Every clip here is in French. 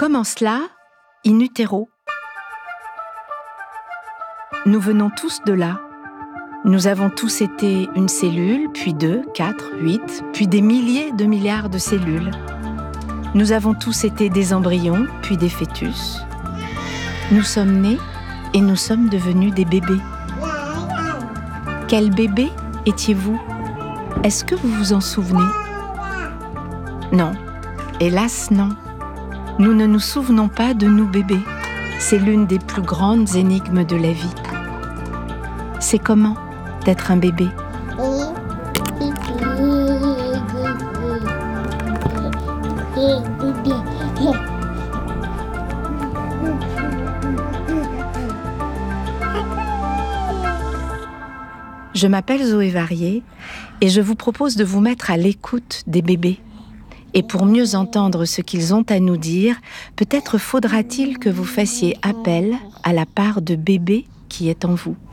commence là, in utero. Nous venons tous de là. Nous avons tous été une cellule, puis 2, 4, 8, puis des milliers de milliards de cellules. Nous avons tous été des embryons, puis des fœtus. Nous sommes nés et nous sommes devenus des bébés. Quel bébé étiez-vous ? Est-ce que vous vous en souvenez ? Non, hélas non. Nous ne nous souvenons pas de nous bébés. C'est l'une des plus grandes énigmes de la vie. C'est comment d'être un bébé ? Je m'appelle Zoé Varier et je vous propose de vous mettre à l'écoute des bébés. Et pour mieux entendre ce qu'ils ont à nous dire, peut-être faudra-t-il que vous fassiez appel à la part de bébé qui est en vous.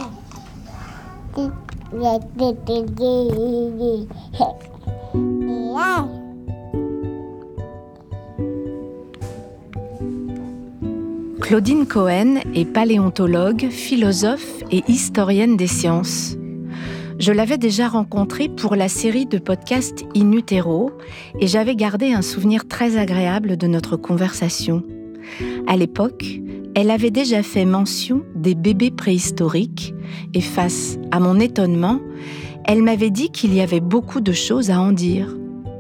Claudine Cohen est paléontologue, philosophe et historienne des sciences. Je l'avais déjà rencontrée pour la série de podcasts In Utero et j'avais gardé un souvenir très agréable de notre conversation. À l'époque, elle avait déjà fait mention des bébés préhistoriques et face à mon étonnement, elle m'avait dit qu'il y avait beaucoup de choses à en dire.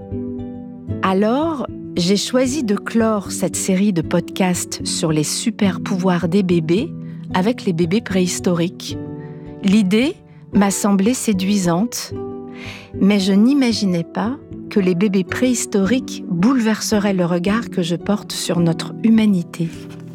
Alors, j'ai choisi de clore cette série de podcasts sur les super pouvoirs des bébés avec les bébés préhistoriques. L'idée m'a semblé séduisante, mais je n'imaginais pas que les bébés préhistoriques bouleverseraient le regard que je porte sur notre humanité.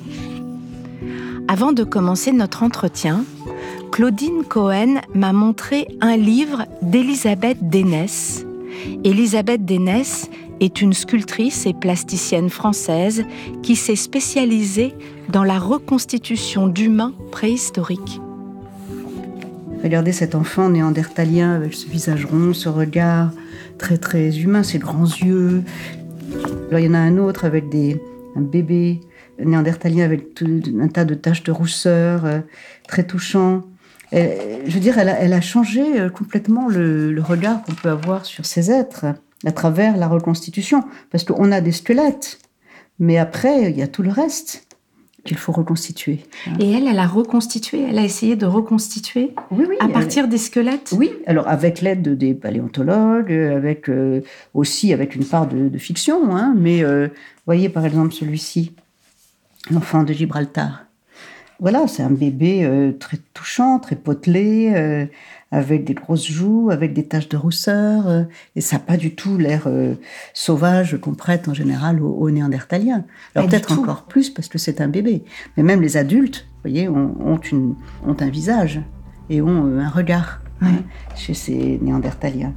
Avant de commencer notre entretien, Claudine Cohen m'a montré un livre d'Elisabeth Dénès. Elisabeth Dénès est une sculptrice et plasticienne française qui s'est spécialisée dans la reconstitution d'humains préhistoriques. Regardez cet enfant néandertalien avec ce visage rond, ce regard très très humain, ses grands yeux. Alors, il y en a un autre avec un bébé néandertalien avec un tas de taches de rousseur, très touchant. Je veux dire, elle a changé complètement le regard qu'on peut avoir sur ces êtres à travers la reconstitution. Parce qu'on a des squelettes, mais après, il y a tout le reste qu'il faut reconstituer. Et elle a reconstitué, elle a essayé de reconstituer à partir des squelettes ? Oui, alors avec l'aide des paléontologues, aussi avec une part de fiction, hein, mais voyez par exemple celui-ci, l'enfant de Gibraltar. Voilà, c'est un bébé très touchant, très potelé, avec des grosses joues, avec des taches de rousseur, et ça n'a pas du tout l'air sauvage qu'on prête en général aux Néandertaliens. Alors peut-être encore plus parce que c'est un bébé. Mais même les adultes, vous voyez, ont un visage et ont un regard chez ces Néandertaliens.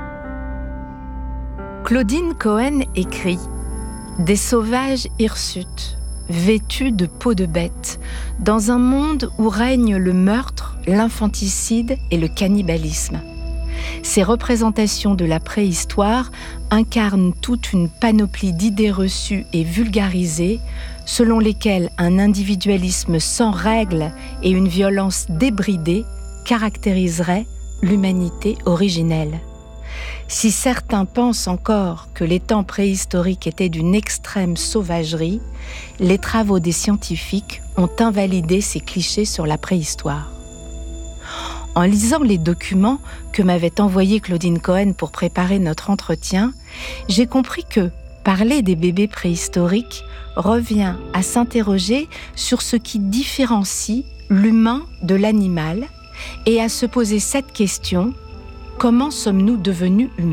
Claudine Cohen écrit « Des sauvages hirsutes ». Vêtus de peau de bête, dans un monde où règnent le meurtre, l'infanticide et le cannibalisme. Ces représentations de la préhistoire incarnent toute une panoplie d'idées reçues et vulgarisées, selon lesquelles un individualisme sans règles et une violence débridée caractériseraient l'humanité originelle. Si certains pensent encore que les temps préhistoriques étaient d'une extrême sauvagerie, les travaux des scientifiques ont invalidé ces clichés sur la préhistoire. En lisant les documents que m'avait envoyés Claudine Cohen pour préparer notre entretien, j'ai compris que parler des bébés préhistoriques revient à s'interroger sur ce qui différencie l'humain de l'animal et à se poser cette question: comment sommes-nous devenus humains ?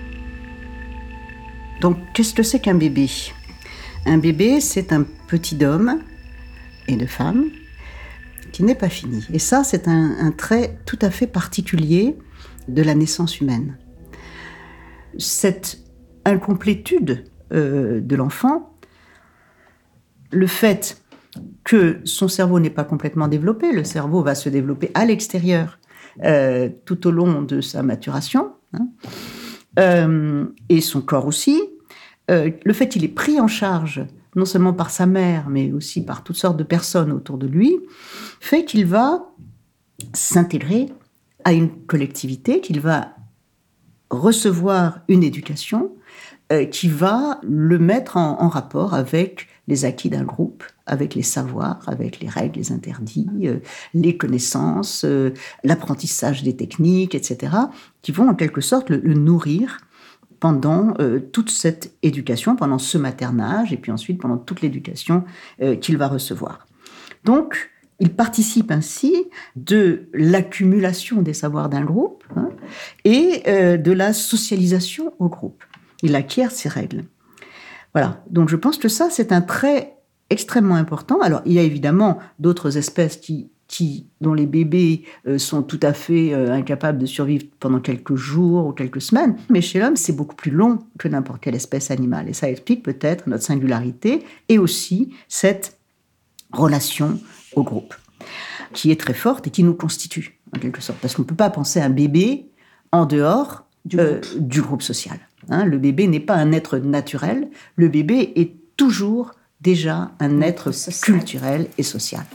Donc, qu'est-ce que c'est qu'un bébé ? Un bébé, c'est un petit homme et de femme qui n'est pas fini. Et ça, c'est un trait tout à fait particulier de la naissance humaine. Cette incomplétude de l'enfant, le fait que son cerveau n'est pas complètement développé, le cerveau va se développer à l'extérieur tout au long de sa maturation, et son corps aussi. Le fait qu'il est pris en charge non seulement par sa mère, mais aussi par toutes sortes de personnes autour de lui, fait qu'il va s'intégrer à une collectivité, qu'il va recevoir une éducation qui va le mettre en rapport avec les acquis d'un groupe, avec les savoirs, avec les règles, les interdits, les connaissances, l'apprentissage des techniques, etc., qui vont en quelque sorte le nourrir pendant toute cette éducation, pendant ce maternage, et puis ensuite pendant toute l'éducation qu'il va recevoir. Donc, il participe ainsi de l'accumulation des savoirs d'un groupe et de la socialisation au groupe. Il acquiert ces règles. Voilà. Donc, je pense que ça, c'est un trait extrêmement important. Alors, il y a évidemment d'autres espèces dont les bébés sont tout à fait incapables de survivre pendant quelques jours ou quelques semaines. Mais chez l'homme, c'est beaucoup plus long que n'importe quelle espèce animale. Et ça explique peut-être notre singularité et aussi cette relation au groupe, qui est très forte et qui nous constitue, en quelque sorte. Parce qu'on ne peut pas penser à un bébé en dehors du groupe social. Le bébé n'est pas un être naturel. Le bébé est toujours déjà un être culturel et social.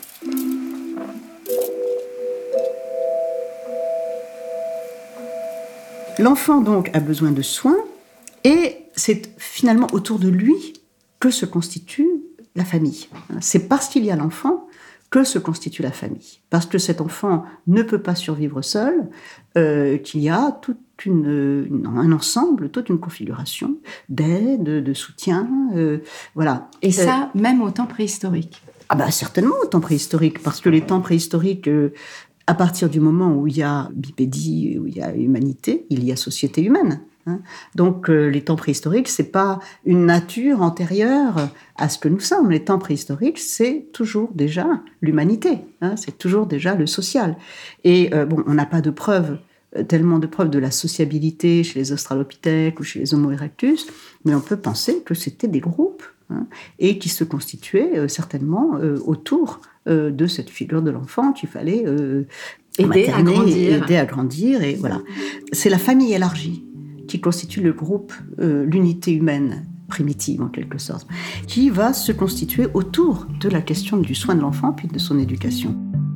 L'enfant, donc, a besoin de soins et c'est finalement autour de lui que se constitue la famille. C'est parce qu'il y a l'enfant que se constitue la famille. Parce que cet enfant ne peut pas survivre seul, qu'il y a tout un ensemble, toute une configuration d'aide, de soutien, voilà. Et ça, même au temps préhistorique. Ah bah certainement au temps préhistorique, parce que les temps préhistoriques, à partir du moment où il y a bipédie, où il y a humanité, il y a société humaine. Donc, les temps préhistoriques, c'est pas une nature antérieure à ce que nous sommes. Les temps préhistoriques, c'est toujours déjà l'humanité, c'est toujours déjà le social. Et on n'a pas tellement de preuves de la sociabilité chez les Australopithèques ou chez les Homo erectus, mais on peut penser que c'était des groupes et qui se constituaient certainement autour de cette figure de l'enfant qu'il fallait aider à grandir. Et voilà. C'est la famille élargie qui constitue le groupe, l'unité humaine primitive en quelque sorte, qui va se constituer autour de la question du soin de l'enfant puis de son éducation.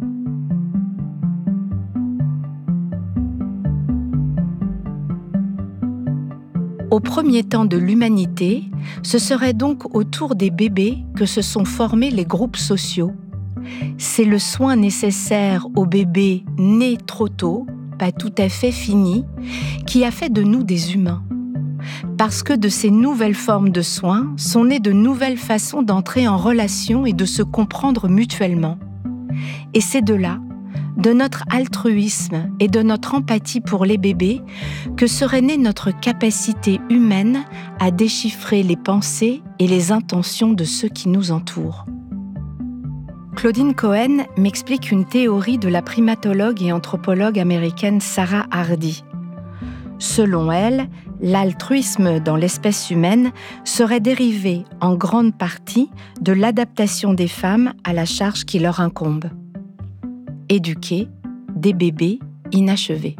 Au premier temps de l'humanité, ce serait donc autour des bébés que se sont formés les groupes sociaux. C'est le soin nécessaire aux bébés nés trop tôt, pas tout à fait finis, qui a fait de nous des humains. Parce que de ces nouvelles formes de soins sont nées de nouvelles façons d'entrer en relation et de se comprendre mutuellement. Et c'est de là, de notre altruisme et de notre empathie pour les bébés, que serait née notre capacité humaine à déchiffrer les pensées et les intentions de ceux qui nous entourent. Claudine Cohen m'explique une théorie de la primatologue et anthropologue américaine Sarah Hardy. Selon elle, l'altruisme dans l'espèce humaine serait dérivé en grande partie de l'adaptation des femmes à la charge qui leur incombe. Éduquer des bébés inachevés.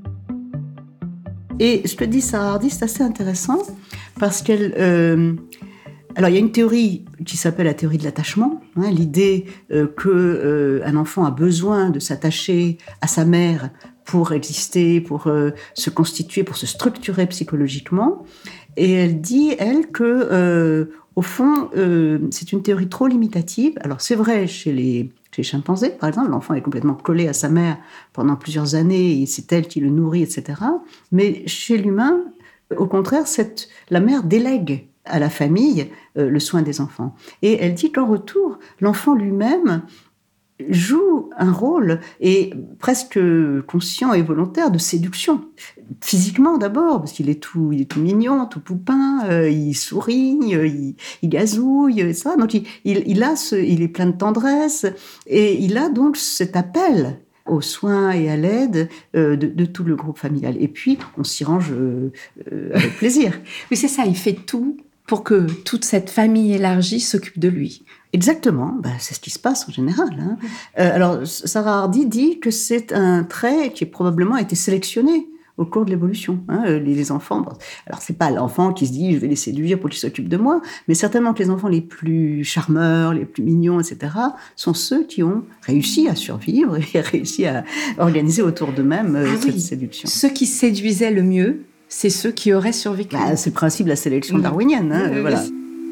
Et ce que dit Sarah Hardy, c'est assez intéressant parce qu'elle... Alors, il y a une théorie qui s'appelle la théorie de l'attachement, l'idée qu'un enfant a besoin de s'attacher à sa mère pour exister, pour se constituer, pour se structurer psychologiquement. Et elle dit, elle, que au fond, c'est une théorie trop limitative. Alors, c'est vrai chez les chimpanzés, par exemple, l'enfant est complètement collé à sa mère pendant plusieurs années, et c'est elle qui le nourrit, etc. Mais chez l'humain, au contraire, la mère délègue à la famille le soin des enfants. Et elle dit qu'en retour, l'enfant lui-même joue un rôle, et presque conscient et volontaire, de séduction. Physiquement d'abord, parce qu'il est tout mignon, tout poupin, il sourit, il gazouille, etc. Donc il est plein de tendresse, et il a donc cet appel aux soins et à l'aide de tout le groupe familial. Et puis, on s'y range avec plaisir. Oui, c'est ça, il fait tout pour que toute cette famille élargie s'occupe de lui. Exactement, c'est ce qui se passe en général. Alors, Sarah Hardy dit que c'est un trait qui a probablement été sélectionné au cours de l'évolution. Les enfants, bon, alors c'est pas l'enfant qui se dit je vais les séduire pour qu'ils s'occupent de moi, mais certainement que les enfants les plus charmeurs, les plus mignons, etc., sont ceux qui ont réussi à survivre et réussi à organiser autour d'eux-mêmes cette séduction. Ceux qui séduisaient le mieux, c'est ceux qui auraient survécu. C'est le principe de la sélection darwinienne. Voilà.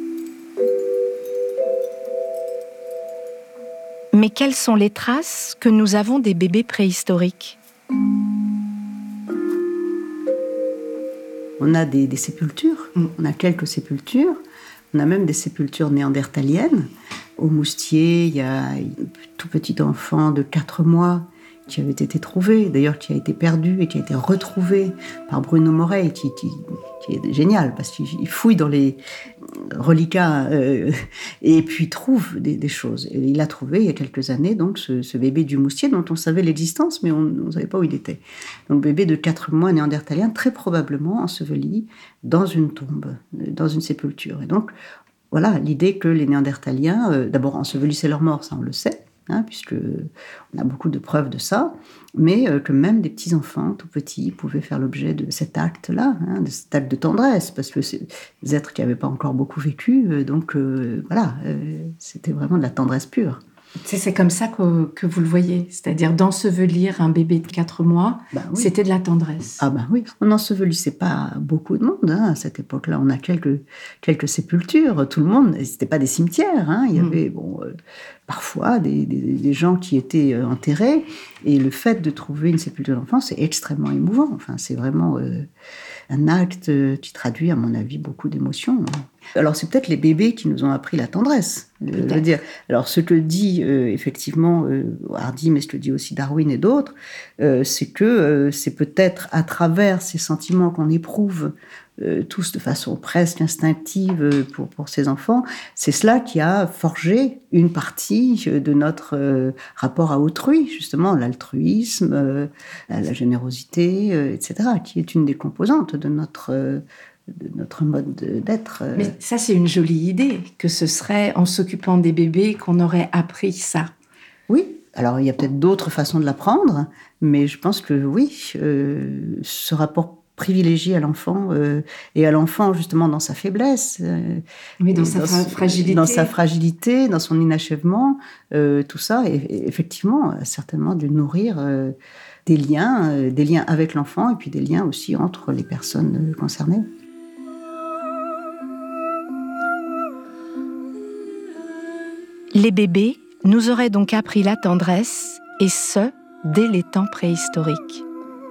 Mais quelles sont les traces que nous avons des bébés préhistoriques ? On a des sépultures, on a quelques sépultures, on a même des sépultures néandertaliennes. Au Moustier, il y a un tout petit enfant de 4 mois qui avait été trouvé, d'ailleurs qui a été perdu et qui a été retrouvé par Bruno Morey, qui est génial, parce qu'il fouille dans les reliquats et puis trouve des choses. Et il a trouvé, il y a quelques années, donc, ce bébé du Moustier, dont on savait l'existence, mais on ne savait pas où il était. Donc, bébé de 4 mois néandertalien, très probablement enseveli dans une tombe, dans une sépulture. Et donc, voilà, l'idée que les Néandertaliens, d'abord ensevelissaient leurs morts, ça on le sait, puisque on a beaucoup de preuves de ça, mais que même des petits-enfants tout petits pouvaient faire l'objet de cet acte-là, de cet acte de tendresse, parce que c'est des êtres qui n'avaient pas encore beaucoup vécu, donc c'était vraiment de la tendresse pure. C'est comme ça que vous le voyez, c'est-à-dire d'ensevelir un bébé de 4 mois, oui. C'était de la tendresse. Ah ben oui, on n'ensevelissait pas beaucoup de monde à cette époque-là. On a quelques sépultures, tout le monde, c'était pas des cimetières. Il y avait parfois des gens qui étaient enterrés, et le fait de trouver une sépulture d'enfant, c'est extrêmement émouvant. Enfin, c'est vraiment un acte qui traduit, à mon avis, beaucoup d'émotions. Alors, c'est peut-être les bébés qui nous ont appris la tendresse. Je veux dire. Alors, ce que dit effectivement Hardy, mais ce que dit aussi Darwin et d'autres, c'est que c'est peut-être à travers ces sentiments qu'on éprouve tous de façon presque instinctive pour ces enfants, c'est cela qui a forgé une partie de notre rapport à autrui, justement, l'altruisme, la générosité, etc., qui est une des composantes de notre mode d'être. Mais ça, c'est une jolie idée, que ce serait en s'occupant des bébés qu'on aurait appris ça. Oui, alors il y a peut-être d'autres façons de l'apprendre, mais je pense que oui, ce rapport privilégié à l'enfant, et à l'enfant justement dans sa faiblesse. Mais dans sa fragilité. Dans sa fragilité, dans son inachèvement, tout ça, et effectivement, certainement de nourrir des liens avec l'enfant, et puis des liens aussi entre les personnes concernées. Les bébés nous auraient donc appris la tendresse, et ce, dès les temps préhistoriques.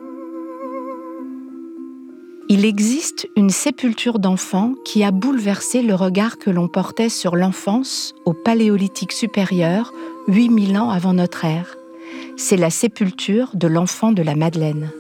Il existe une sépulture d'enfants qui a bouleversé le regard que l'on portait sur l'enfance au Paléolithique supérieur, 8000 ans avant notre ère. C'est la sépulture de l'enfant de la Madeleine.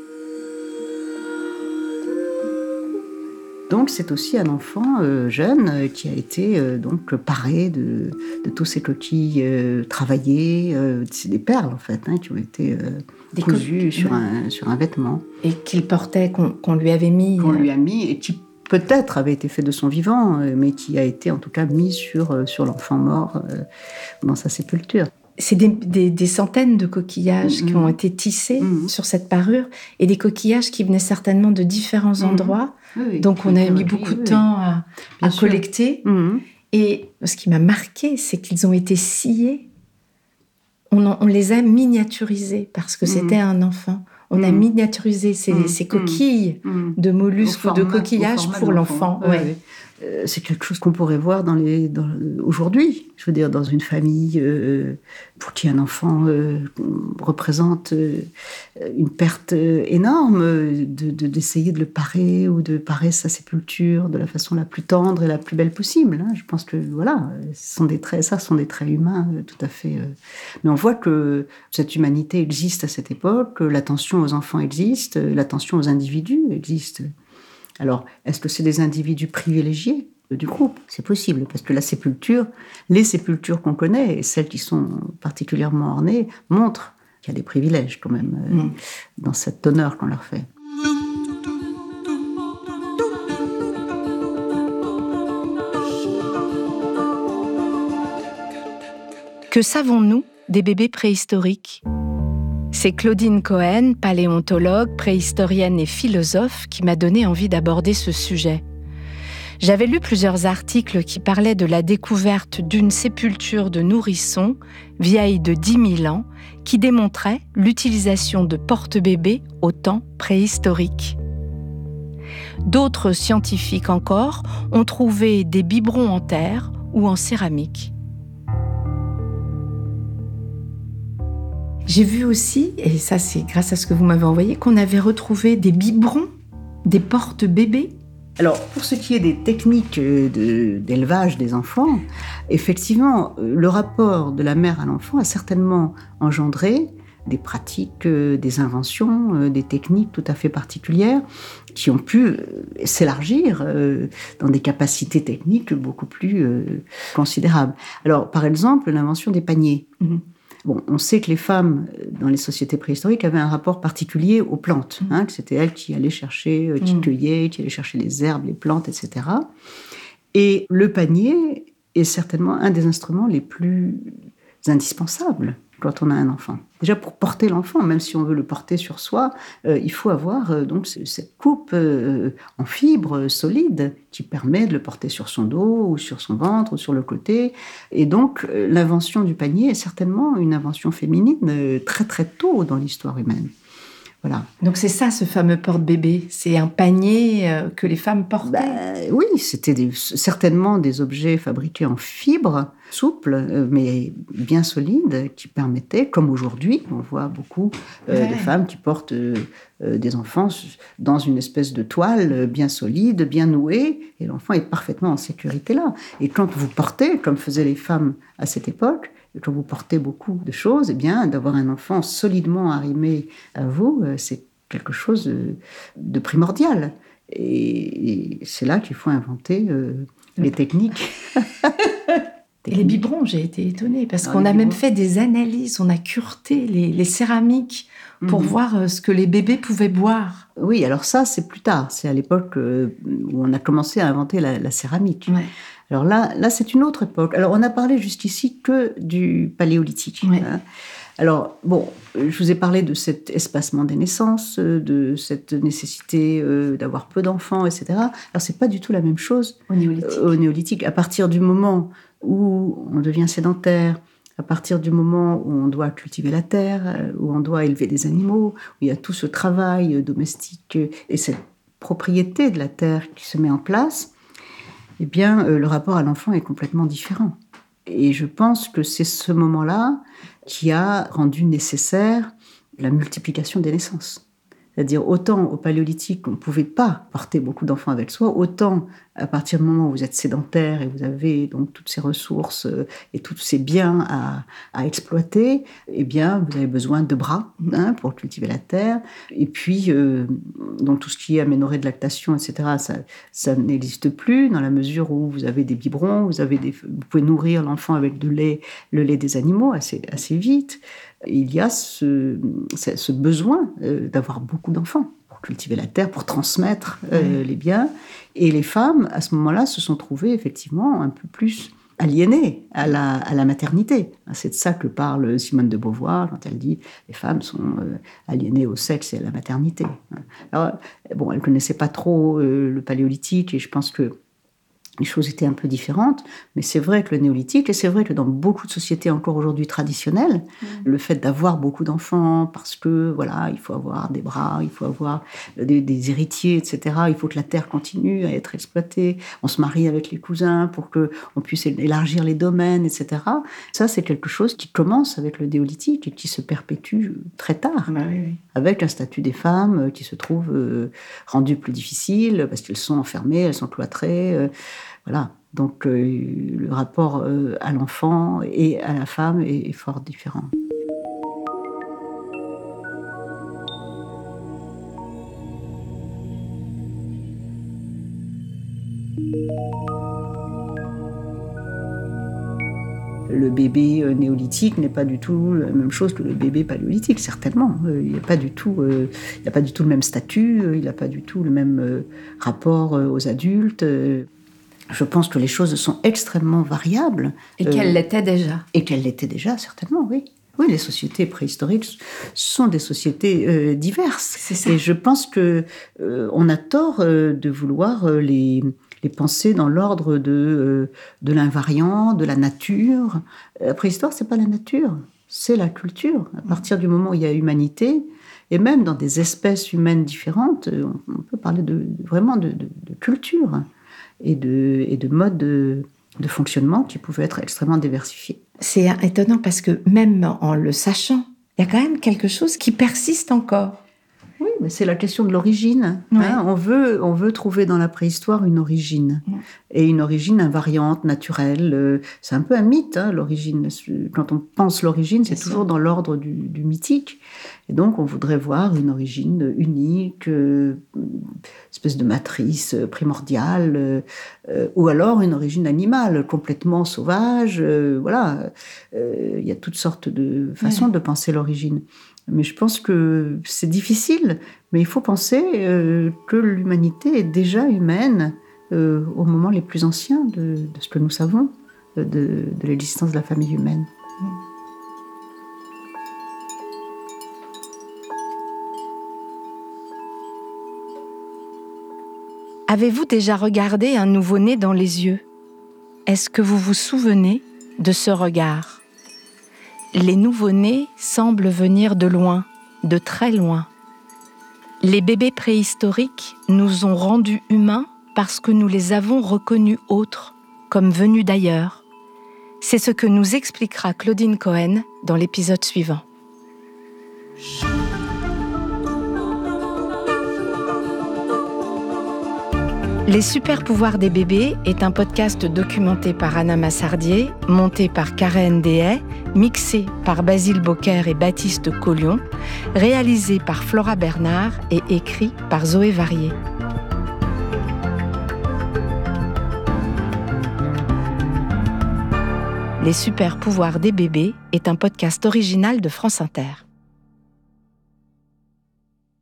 Donc c'est aussi un enfant jeune qui a été donc paré de tous ces coquilles travaillées, c'est des perles en fait, qui ont été cousues sur un vêtement. Et qu'il portait, qu'on lui avait mis. Qu'on lui a mis, et qui peut-être avait été fait de son vivant, mais qui a été en tout cas mis sur l'enfant mort dans sa sépulture. C'est des centaines de coquillages qui ont été tissés sur cette parure, et des coquillages qui venaient certainement de différents endroits. Oui, donc on a mis beaucoup de temps à collecter. Et ce qui m'a marqué, c'est qu'ils ont été sciés. On les a miniaturisés parce que c'était un enfant. On a miniaturisé ces coquilles de mollusques ou de coquillages pour l'enfant. Ouais. C'est quelque chose qu'on pourrait voir aujourd'hui. Je veux dire, dans une famille pour qui un enfant représente une perte énorme, d'essayer de le parer ou de parer sa sépulture de la façon la plus tendre et la plus belle possible. Je pense que voilà, ce sont des traits humains tout à fait. Mais on voit que cette humanité existe à cette époque, que l'attention aux enfants existe, l'attention aux individus existe. Alors, est-ce que c'est des individus privilégiés du groupe ? C'est possible, parce que les sépultures qu'on connaît, et celles qui sont particulièrement ornées, montrent qu'il y a des privilèges quand même dans cet honneur qu'on leur fait. Que savons-nous des bébés préhistoriques ? C'est Claudine Cohen, paléontologue, préhistorienne et philosophe, qui m'a donné envie d'aborder ce sujet. J'avais lu plusieurs articles qui parlaient de la découverte d'une sépulture de nourrissons, vieille de 10 000 ans, qui démontrait l'utilisation de porte-bébés au temps préhistorique. D'autres scientifiques encore ont trouvé des biberons en terre ou en céramique. J'ai vu aussi, et ça c'est grâce à ce que vous m'avez envoyé, qu'on avait retrouvé des biberons, des porte-bébés. Alors, pour ce qui est des techniques d'élevage des enfants, effectivement, le rapport de la mère à l'enfant a certainement engendré des pratiques, des inventions, des techniques tout à fait particulières qui ont pu s'élargir dans des capacités techniques beaucoup plus considérables. Alors, par exemple, l'invention des paniers. Bon, on sait que les femmes, dans les sociétés préhistoriques, avaient un rapport particulier aux plantes. Que c'était elles qui allaient chercher, qui cueillaient, qui allaient chercher les herbes, les plantes, etc. Et le panier est certainement un des instruments les plus indispensables quand on a un enfant. Déjà, pour porter l'enfant, même si on veut le porter sur soi, il faut avoir donc cette coupe en fibre solide qui permet de le porter sur son dos ou sur son ventre ou sur le côté. Et donc, l'invention du panier est certainement une invention féminine très très tôt dans l'histoire humaine. Voilà. Donc c'est ça, ce fameux porte-bébé. C'est un panier que les femmes portaient. Oui, c'était certainement des objets fabriqués en fibre, souples, mais bien solides, qui permettaient, comme aujourd'hui, on voit beaucoup de femmes qui portent des enfants dans une espèce de toile bien solide, bien nouée, et l'enfant est parfaitement en sécurité là. Et quand vous portez, comme faisaient les femmes à cette époque, quand vous portez beaucoup de choses, eh bien, d'avoir un enfant solidement arrimé à vous, c'est quelque chose de primordial. Et c'est là qu'il faut inventer les techniques. Et les biberons, j'ai été étonnée, parce qu'on a même fait des analyses, on a cureté les céramiques pour voir ce que les bébés pouvaient boire. Oui, alors ça, c'est plus tard. C'est à l'époque où on a commencé à inventer la céramique. Ouais. Alors là, c'est une autre époque. Alors, on n'a parlé jusqu'ici que du paléolithique. Ouais. Hein. Alors, bon, je vous ai parlé de cet espacement des naissances, de cette nécessité d'avoir peu d'enfants, etc. Alors, c'est pas du tout la même chose au néolithique. Au néolithique. À partir du moment où on devient sédentaire, à partir du moment où on doit cultiver la terre, où on doit élever des animaux, où il y a tout ce travail domestique et cette propriété de la terre qui se met en place, eh bien, le rapport à l'enfant est complètement différent. Et je pense que c'est ce moment-là qui a rendu nécessaire la multiplication des naissances. C'est-à-dire, autant au paléolithique, on ne pouvait pas porter beaucoup d'enfants avec soi, autant à partir du moment où vous êtes sédentaire et vous avez donc toutes ces ressources et tous ces biens à exploiter, eh bien, vous avez besoin de bras pour cultiver la terre. Et puis, donc tout ce qui est aménorrhée de lactation, etc., ça n'existe plus dans la mesure où vous avez des biberons, vous pouvez nourrir l'enfant avec le lait des animaux assez vite. Il y a ce besoin d'avoir beaucoup d'enfants pour cultiver la terre, pour transmettre les biens. Et les femmes, à ce moment-là, se sont trouvées effectivement un peu plus aliénées à la maternité. C'est de ça que parle Simone de Beauvoir quand elle dit « les femmes sont aliénées au sexe et à la maternité ». Alors, bon, elle ne connaissait pas trop le paléolithique et je pense que les choses étaient un peu différentes, mais c'est vrai que le néolithique, et c'est vrai que dans beaucoup de sociétés encore aujourd'hui traditionnelles, le fait d'avoir beaucoup d'enfants, parce que voilà, il faut avoir des bras, il faut avoir des héritiers, etc. Il faut que la terre continue à être exploitée. On se marie avec les cousins pour qu'on puisse élargir les domaines, etc. Ça, c'est quelque chose qui commence avec le néolithique et qui se perpétue très tard, avec un statut des femmes qui se trouve rendu plus difficile parce qu'elles sont enfermées, elles sont cloîtrées. Voilà, donc le rapport à l'enfant et à la femme est fort différent. Le bébé néolithique n'est pas du tout la même chose que le bébé paléolithique, certainement. Il n'a pas du tout le même statut, il n'a pas du tout le même rapport aux adultes. Je pense que les choses sont extrêmement variables. Et qu'elles l'étaient déjà. Et qu'elles l'étaient déjà, certainement, oui. Oui, les sociétés préhistoriques sont des sociétés diverses. C'est ça. Et je pense que on a tort de vouloir les penser dans l'ordre de l'invariant, de la nature. La préhistoire, c'est pas la nature, c'est la culture. À partir du moment où il y a humanité, et même dans des espèces humaines différentes, on peut parler vraiment de culture et de modes de fonctionnement qui pouvaient être extrêmement diversifiés. C'est étonnant parce que même en le sachant, il y a quand même quelque chose qui persiste encore. Oui, mais c'est la question de l'origine. Ouais. Hein, on veut trouver dans la préhistoire une origine. Ouais. Et une origine invariante, naturelle. C'est un peu un mythe, hein, l'origine. Quand on pense l'origine, c'est toujours dans l'ordre du mythique. Et donc, on voudrait voir une origine unique, espèce de matrice primordiale, ou alors une origine animale, complètement sauvage. Voilà. Il y a toutes sortes de façons de penser l'origine. Mais je pense que c'est difficile, mais il faut penser que l'humanité est déjà humaine au moment les plus anciens de ce que nous savons de l'existence de la famille humaine. Avez-vous déjà regardé un nouveau-né dans les yeux ? Est-ce que vous vous souvenez de ce regard ? Les nouveau-nés semblent venir de loin, de très loin. Les bébés préhistoriques nous ont rendus humains parce que nous les avons reconnus autres, comme venus d'ailleurs. C'est ce que nous expliquera Claudine Cohen dans l'épisode suivant. Les super pouvoirs des bébés est un podcast documenté par Anna Massardier, monté par Karen Dehay, mixé par Basile Bocquer et Baptiste Collion, réalisé par Flora Bernard et écrit par Zoé Varier. Les super pouvoirs des bébés est un podcast original de France Inter.